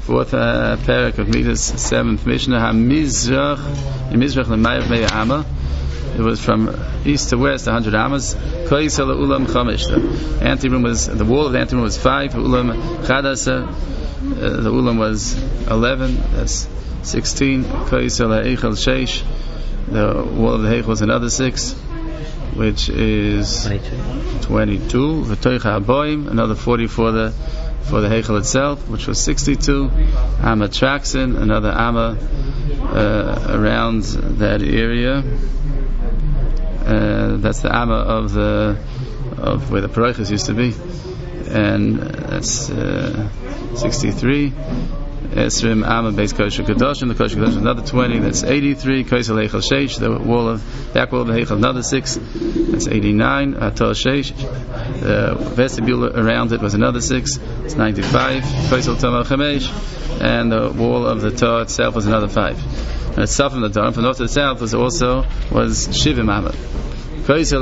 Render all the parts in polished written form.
fourth parak of Midas, seventh Mishnah. HaMizrach, Mizrach l'mayach me'ya ama. It was from east to west, 100 amas. Koisel ulam chamesh. The anteroom was, the wall of the anteroom was 5. Ulam chadasa. The ulam was 11. That's 16. Koisel eichel sheish. The wall of the heichel was another 6, which is 22. V'toicha haboim, another 40 for the heichel itself, which was 62. Amma traxin, another amma around that area. That's the amma of where the parochas used to be, and that's 63. Esrim amma base kosher kadoshim, the kosher kadoshim another 20. That's 83. Kosher heichel sheish, the back wall of the heichel another 6. That's 89. Ator sheish, the vestibule around it was another 6. It's 95. Kosher tamar chamesh, and the wall of the Torah itself was another 5. And it's south from the Torah, from north to the south was shivim amma. This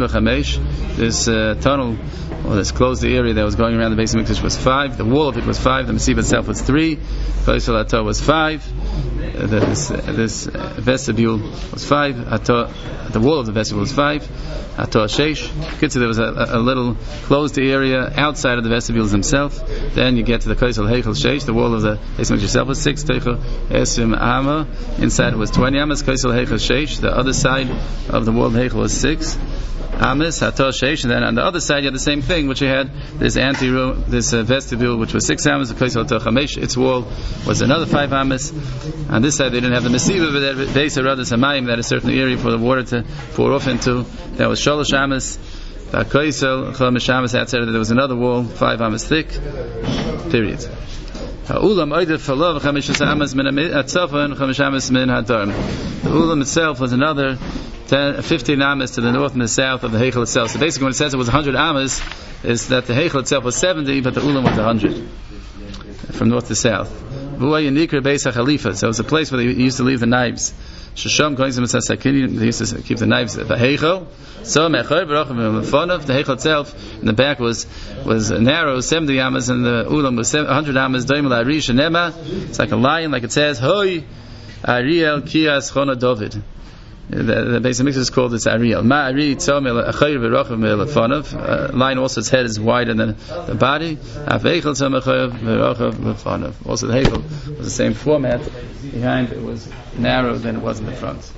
tunnel, or this closed area that was going around the base of Mikdash was 5. The wall of it was 5. The Mesiba itself was 3. Koisel was 5. This vestibule was 5. The wall of the vestibule was 5. Ator sheish. There was a little closed area outside of the vestibules themselves. Then you get to the Koisel heichel sheish. The wall of the base of Mikdash itself was 6. Teichel esrim amma. Inside it was 20 ammas. Koisel heichel sheish. The other side of the wall of the heichel was 6 amis, hator sheish, and then on the other side you had the same thing, which you had this anteroom, this vestibule, which was 6 amis. The Koisel chamesh, its wall was another 5 amis. On this side they didn't have the mesiva, but they said rather samayim, that a certain area for the water to pour off into. That was shalosh amis. The Koisel chamesh amis, outside of that there was another wall, 5 amis thick. Period. The ulam itself was another 15 amas to the north and the south of the heichel itself. So basically when it says it was 100 amas, is that the heichel itself was 70, but the ulam was 100 from north to south. So it was a place where they used to leave the knives. They used to keep the knives at the heichel. So the heichel itself in the back was narrow, 70 amas, and the ulam was 100 amas. It's like a lion, like it says, Hoi Ariel Kias Chona David. The base of Mikdash is called this Ariel. Lion also, its head is wider than the body. Also the heichel was the same format. Behind it was narrower than it was in the front.